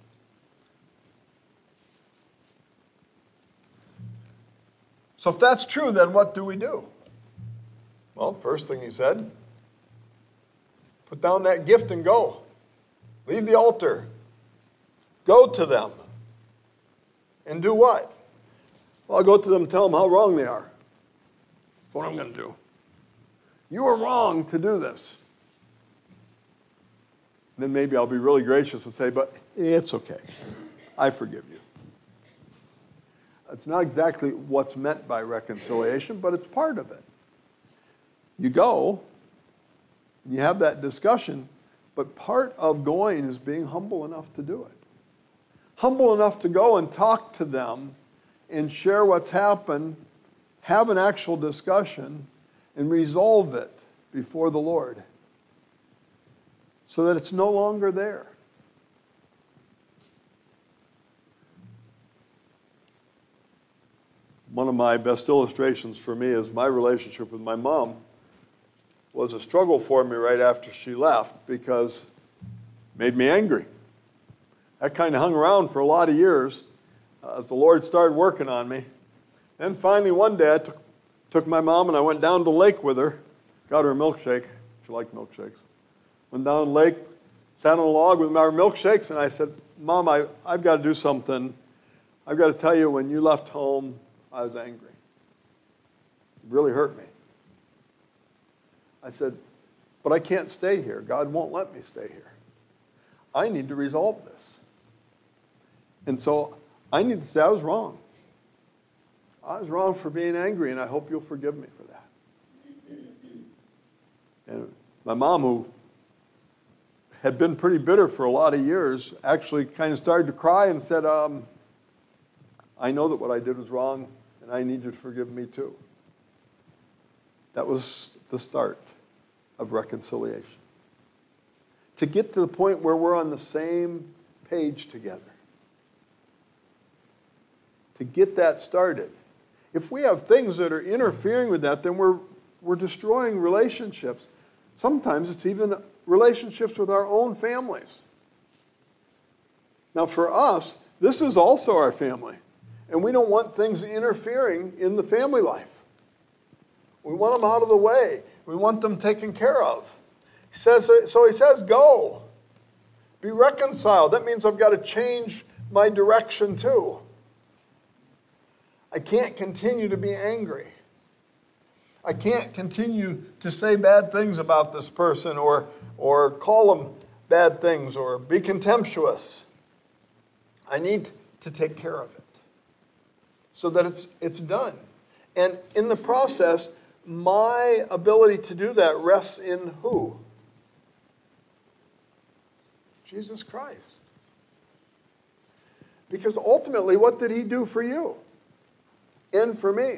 So if that's true, then what do we do? Well, first thing he said, put down that gift and go. Leave the altar. Go to them. And do what? Well, I'll go to them and tell them how wrong they are. That's what I'm going to do. You are wrong to do this. And then maybe I'll be really gracious and say, but it's okay. I forgive you. It's not exactly what's meant by reconciliation, but it's part of it. You go, you have that discussion, but part of going is being humble enough to do it. Humble enough to go and talk to them and share what's happened, have an actual discussion, and resolve it before the Lord so that it's no longer there. One of my best illustrations for me is my relationship with my mom was a struggle for me right after she left because it made me angry. That kind of hung around for a lot of years uh, as the Lord started working on me. Then finally one day I took, took my mom and I went down to the lake with her, got her a milkshake. She liked milkshakes. Went down to the lake, sat on a log with our milkshakes, and I said, Mom, I, I've got to do something. I've got to tell you, when you left home, I was angry. It really hurt me. I said, but I can't stay here. God won't let me stay here. I need to resolve this. And so I need to say I was wrong. I was wrong for being angry, and I hope you'll forgive me for that. And my mom, who had been pretty bitter for a lot of years, actually kind of started to cry and said, um, I know that what I did was wrong, and I need you to forgive me too. That was the start of reconciliation. To get to the point where we're on the same page together. To get that started. If we have things that are interfering with that, then we're, we're destroying relationships. Sometimes it's even relationships with our own families. Now for us, this is also our family. And we don't want things interfering in the family life. We want them out of the way. We want them taken care of. He says, so he says, go. Be reconciled. That means I've got to change my direction too. I can't continue to be angry. I can't continue to say bad things about this person or, or call them bad things or be contemptuous. I need to take care of it so that it's, it's done. And in the process, my ability to do that rests in who? Jesus Christ. Because ultimately, what did he do for you? And for me.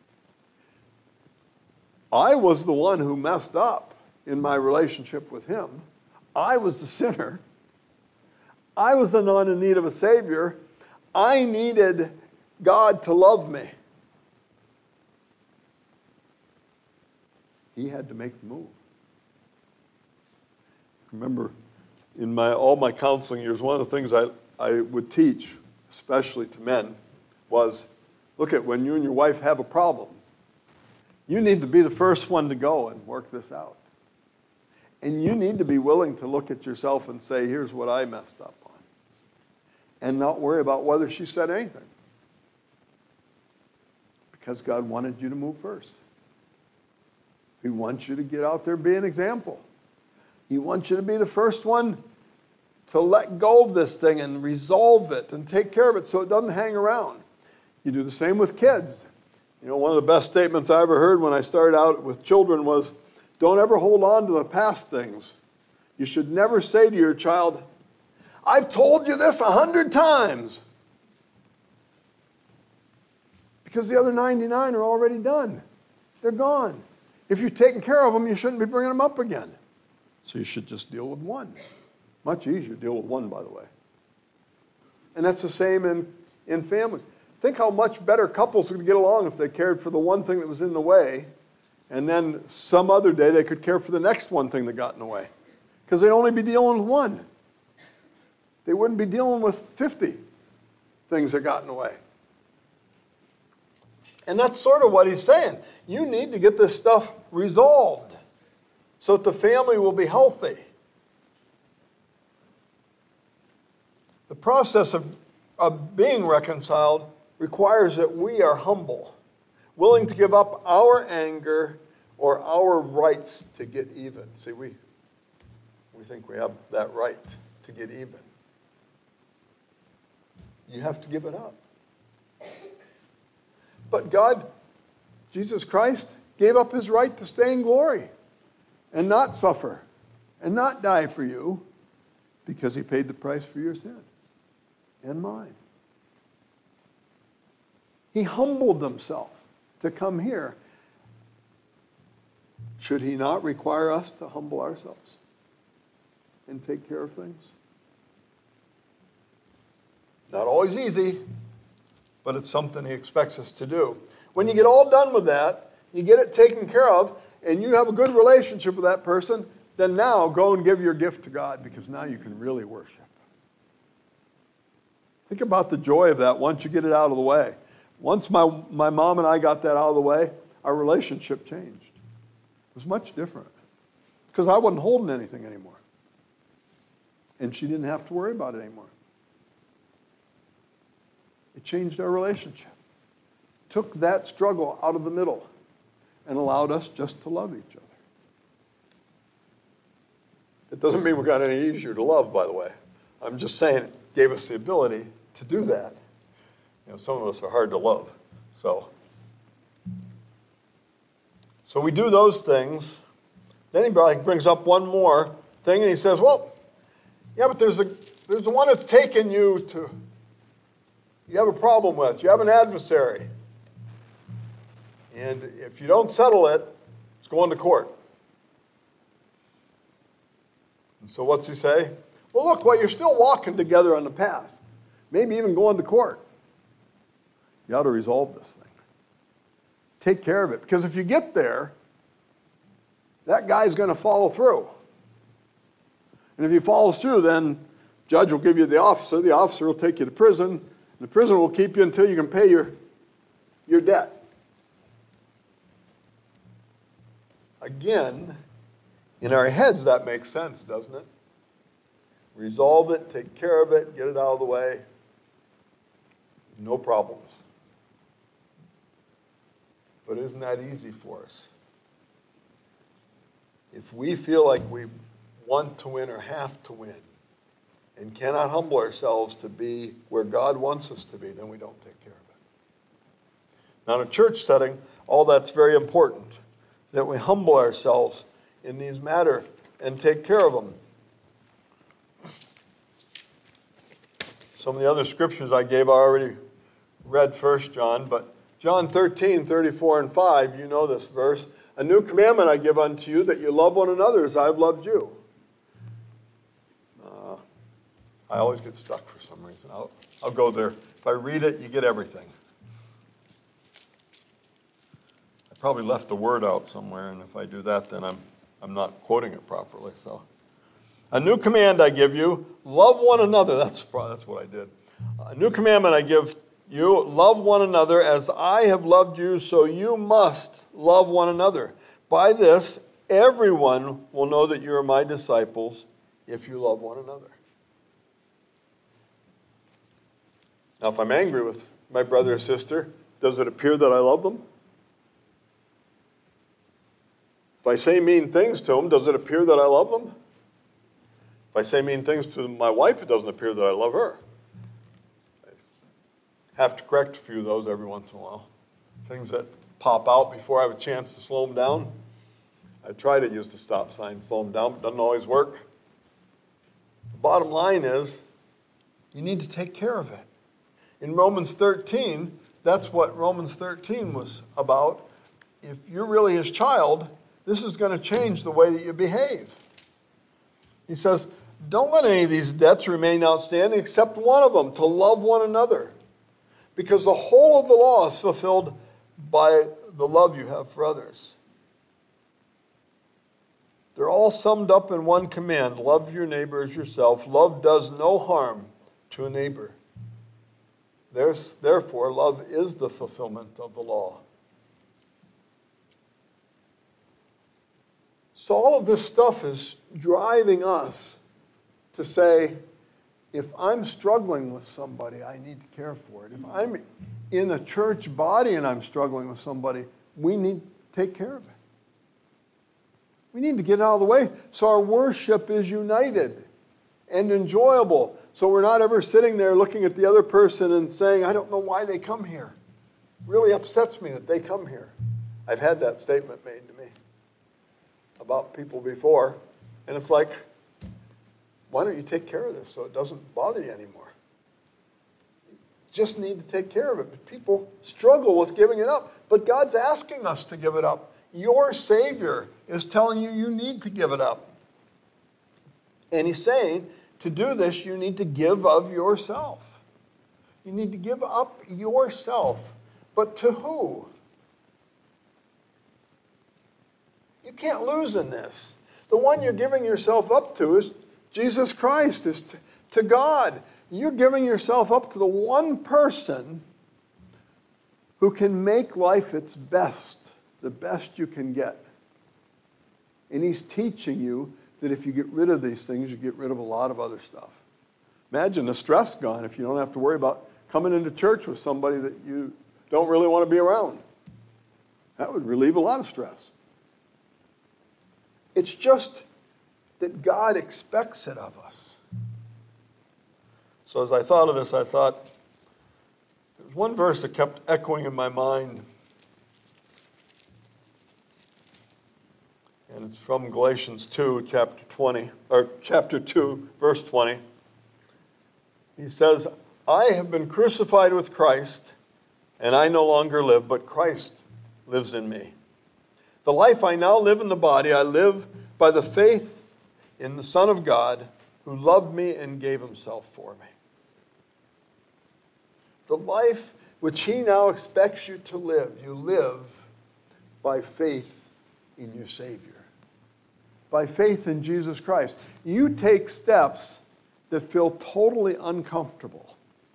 I was the one who messed up in my relationship with him. I was the sinner. I was the one in need of a Savior. I needed God to love me. He had to make the move. Remember, in my all my counseling years, one of the things I, I would teach, especially to men, was, look at when you and your wife have a problem, you need to be the first one to go and work this out. And you need to be willing to look at yourself and say, here's what I messed up on. And not worry about whether she said anything. Because God wanted you to move first. He wants you to get out there and be an example. He wants you to be the first one to let go of this thing and resolve it and take care of it so it doesn't hang around. You do the same with kids. You know, one of the best statements I ever heard when I started out with children was, don't ever hold on to the past things. You should never say to your child, I've told you this a hundred times. Because the other ninety-nine are already done. They're gone. If you've taken care of them, you shouldn't be bringing them up again. So you should just deal with one. Much easier to deal with one, by the way. And that's the same in, in families. Think how much better couples would get along if they cared for the one thing that was in the way, and then some other day they could care for the next one thing that got in the way. Because they'd only be dealing with one. They wouldn't be dealing with fifty things that got in the way. And that's sort of what he's saying. You need to get this stuff resolved so that the family will be healthy. The process of, of being reconciled requires that we are humble, willing to give up our anger or our rights to get even. See, we, we think we have that right to get even. You have to give it up. But God, Jesus Christ, gave up his right to stay in glory and not suffer and not die for you because he paid the price for your sin and mine. He humbled himself to come here. Should he not require us to humble ourselves and take care of things? Not always easy, but it's something he expects us to do. When you get all done with that, you get it taken care of, and you have a good relationship with that person, then now go and give your gift to God, because now you can really worship. Think about the joy of that once you get it out of the way. Once my, my mom and I got that out of the way, our relationship changed. It was much different, because I wasn't holding anything anymore. And she didn't have to worry about it anymore. It changed our relationship. Took that struggle out of the middle and allowed us just to love each other. It doesn't mean we got any easier to love, by the way. I'm just saying it gave us the ability to do that. You know, some of us are hard to love. So, so we do those things. Then he brings up one more thing, and he says, well, yeah, but there's a there's the one that's taken you to, you have a problem with. You have an adversary. And if you don't settle it, it's going to court. And so what's he say? Well, look, well, you're still walking together on the path. Maybe even going to court. You ought to resolve this thing. Take care of it. Because if you get there, that guy's going to follow through. And if he follows through, then judge will give you the officer. The officer will take you to prison. And the prison will keep you until you can pay your, your debt. Again, in our heads, that makes sense, doesn't it? Resolve it, take care of it, get it out of the way. No problems. But isn't that easy for us? If we feel like we want to win or have to win and cannot humble ourselves to be where God wants us to be, then we don't take care of it. Now, in a church setting, all that's very important, that we humble ourselves in these matters and take care of them. Some of the other scriptures I gave, I already read First John, but John thirteen, thirty-four and five, you know this verse. A new commandment I give unto you, that you love one another as I have loved you. Uh, I always get stuck for some reason. I'll, I'll go there. If I read it, you get everything. I probably left the word out somewhere, and if I do that, then I'm I'm not quoting it properly. So, a new command I give you, love one another. That's, that's what I did. A new commandment I give you, love one another as I have loved you, so you must love one another. By this, everyone will know that you are my disciples if you love one another. Now, if I'm angry with my brother or sister, does it appear that I love them? If I say mean things to them, does it appear that I love them? If I say mean things to my wife, it doesn't appear that I love her. I have to correct a few of those every once in a while. Things that pop out before I have a chance to slow them down. I try to use the stop sign, slow them down, but it doesn't always work. The bottom line is, you need to take care of it. In Romans thirteen, that's what Romans thirteen was about. If you're really his child, this is going to change the way that you behave. He says, don't let any of these debts remain outstanding except one of them, to love one another. Because the whole of the law is fulfilled by the love you have for others. They're all summed up in one command: love your neighbor as yourself. Love does no harm to a neighbor. There's, therefore, love is the fulfillment of the law. So all of this stuff is driving us to say, if I'm struggling with somebody, I need to care for it. If I'm in a church body and I'm struggling with somebody, we need to take care of it. We need to get out of the way so our worship is united and enjoyable. So we're not ever sitting there looking at the other person and saying, I don't know why they come here. It really upsets me that they come here. I've had that statement made to me about people before. And it's like, why don't you take care of this so it doesn't bother you anymore? You just need to take care of it. But people struggle with giving it up. But God's asking us to give it up. Your Savior is telling you you need to give it up. And he's saying, to do this, you need to give of yourself. You need to give up yourself. But to who? You can't lose in this. The one you're giving yourself up to is Jesus Christ, is to, to God. You're giving yourself up to the one person who can make life its best, the best you can get. And he's teaching you that if you get rid of these things, you get rid of a lot of other stuff. Imagine the stress gone if you don't have to worry about coming into church with somebody that you don't really want to be around. That would relieve a lot of stress. It's just that God expects it of us. So as I thought of this, I thought, there was one verse that kept echoing in my mind. And it's from Galatians two, chapter twenty, or chapter two, verse twenty. He says, I have been crucified with Christ, and I no longer live, but Christ lives in me. The life I now live in the body, I live by the faith in the Son of God, who loved me and gave himself for me. The life which he now expects you to live, you live by faith in your Savior. By faith in Jesus Christ. You take steps that feel totally uncomfortable.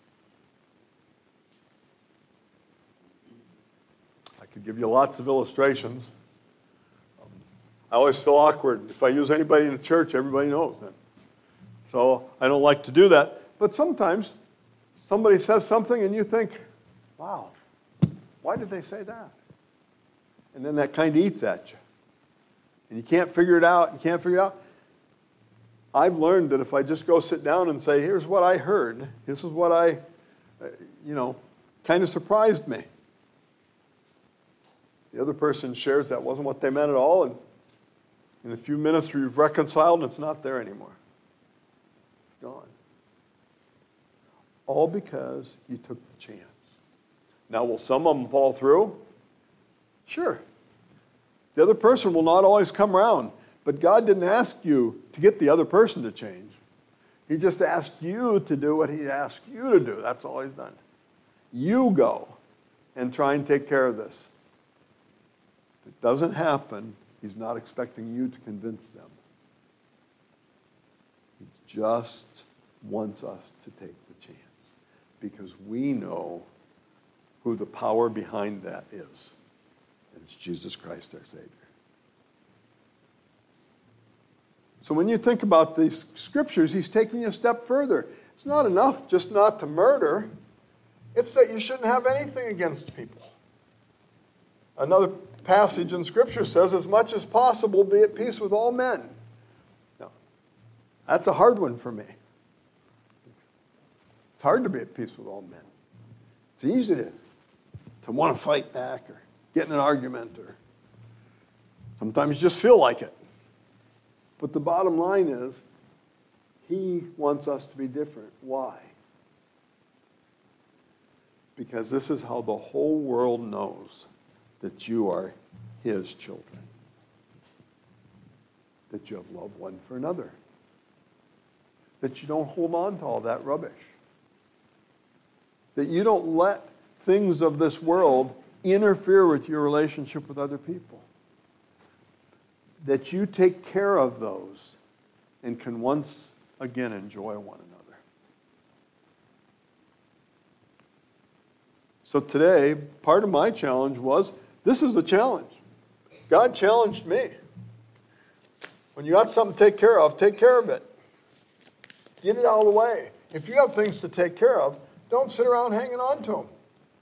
I could give you lots of illustrations. Um, I always feel awkward. If I use anybody in the church, everybody knows that. So I don't like to do that. But sometimes somebody says something and you think, wow, why did they say that? And then that kind of eats at you. And you can't figure it out, you can't figure it out. I've learned that if I just go sit down and say, here's what I heard, this is what I, you know, kind of surprised me. The other person shares that wasn't what they meant at all, and in a few minutes you've reconciled and it's not there anymore. It's gone. All because you took the chance. Now, will some of them fall through? Sure. The other person will not always come around, but God didn't ask you to get the other person to change. He just asked you to do what he asked you to do. That's all he's done. You go and try and take care of this. If it doesn't happen, he's not expecting you to convince them. He just wants us to take the chance because we know who the power behind that is. And it's Jesus Christ, our Savior. So when you think about these scriptures, he's taking you a step further. It's not enough just not to murder. It's that you shouldn't have anything against people. Another passage in Scripture says, as much as possible, be at peace with all men. Now, that's a hard one for me. It's hard to be at peace with all men. It's easy to, to want to fight back or get in an argument, or sometimes you just feel like it. But the bottom line is, he wants us to be different. Why? Because this is how the whole world knows that you are his children. That you have love one for another. That you don't hold on to all that rubbish. That you don't let things of this world interfere with your relationship with other people. That you take care of those and can once again enjoy one another. So today, part of my challenge was, this is a challenge. God challenged me. When you got something to take care of, take care of it. Get it out of the way. If you have things to take care of, don't sit around hanging on to them.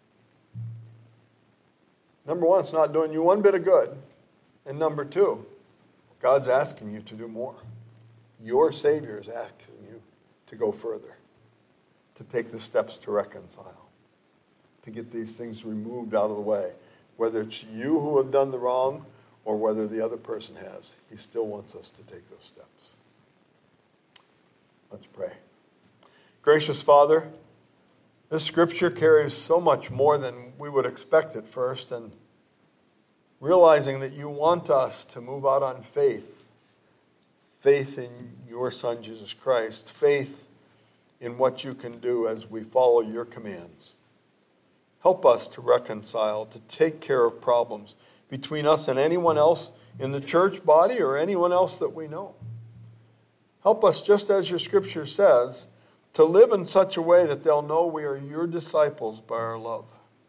Number one, it's not doing you one bit of good. And number two, God's asking you to do more. Your Savior is asking you to go further, to take the steps to reconcile, to get these things removed out of the way. Whether it's you who have done the wrong or whether the other person has, he still wants us to take those steps. Let's pray. Gracious Father, this scripture carries so much more than we would expect at first, and realizing that you want us to move out on faith, faith in your Son, Jesus Christ, faith in what you can do as we follow your commands. Help us to reconcile, to take care of problems between us and anyone else in the church body or anyone else that we know. Help us, just as your scripture says, to live in such a way that they'll know we are your disciples by our love.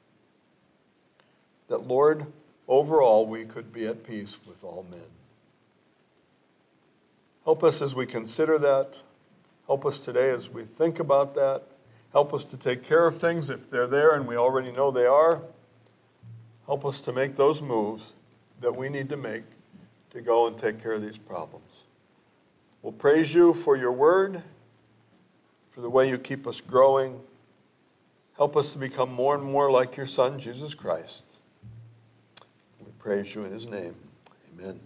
That, Lord, overall, we could be at peace with all men. Help us as we consider that. Help us today as we think about that. Help us to take care of things if they're there and we already know they are. Help us to make those moves that we need to make to go and take care of these problems. We'll praise you for your word, for the way you keep us growing. Help us to become more and more like your Son, Jesus Christ. We praise you in his name. Amen.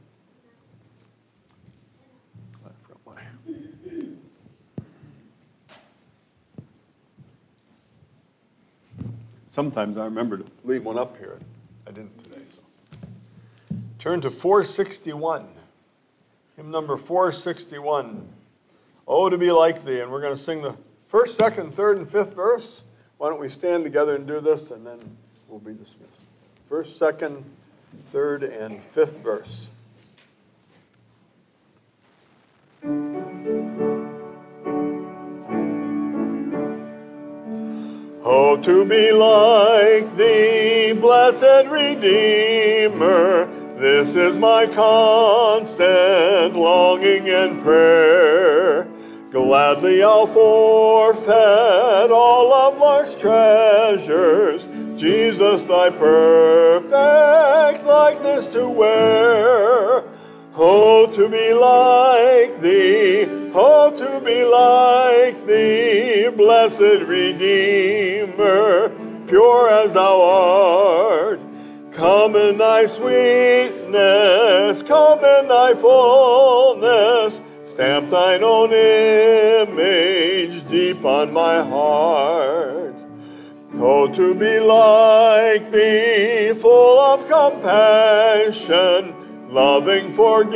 Sometimes I remember to leave one up here. I didn't today. So, turn to four sixty-one. Hymn number four sixty-one. Oh, to be like thee. And we're going to sing the first, second, third, and fifth verse. Why don't we stand together and do this, and then we'll be dismissed. First, second, third, and fifth verse. Oh, to be like thee, blessed Redeemer, this is my constant longing and prayer. Gladly I'll forfeit all of life's treasures, Jesus, thy perfect likeness to wear. Oh, to be like thee, oh, to be like thee, blessed Redeemer, pure as thou art. Come in thy sweetness, come in thy fullness, stamp thine own image deep on my heart. Oh, to be like thee, full of compassion, loving,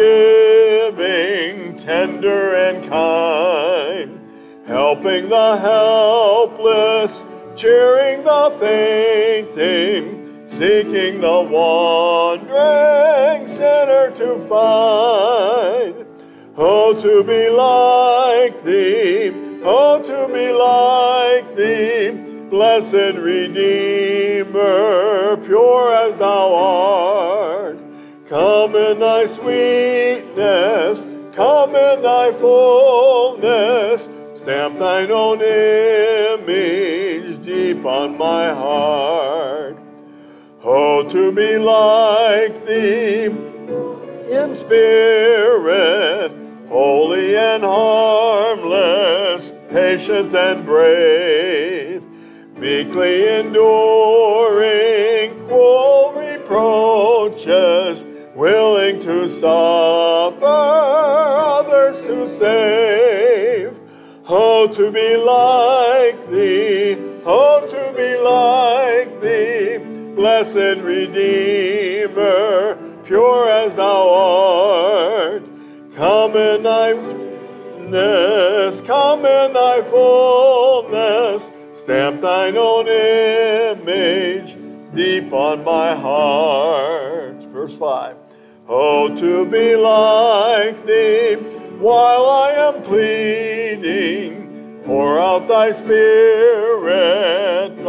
forgiving, tender and kind, helping the helpless, cheering the fainting, seeking the wandering sinner to find. Oh, to be like thee, oh, to be like thee, blessed Redeemer, pure as thou art. Come in thy sweetness, come in thy fullness, stamp thine own image deep on my heart. Oh, to be like thee in spirit, holy and harmless, patient and brave, meekly enduring cruel reproaches, willing to suffer, others to save. Oh, to be like thee, oh, to be like thee, blessed Redeemer, pure as thou art. Come in thy fullness, come in thy fullness, stamp thine own image deep on my heart. Verse five. Oh, to be like thee, while I am pleading, pour out thy spirit,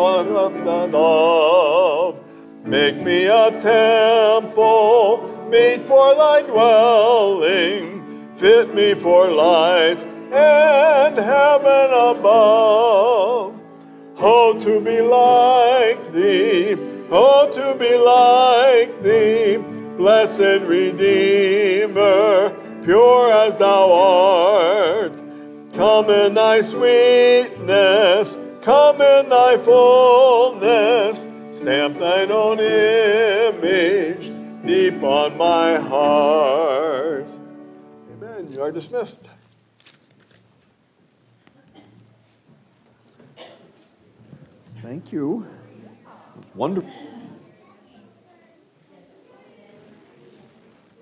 love. Make me a temple, meet for thy dwelling, fit me for life and heaven above. Oh, to be like thee, oh, to be like thee, blessed Redeemer, pure as thou art. Come in thy sweetness, come in thy fullness, stamp thine own image deep on my heart. Amen. You are dismissed. Thank you. Wonderful.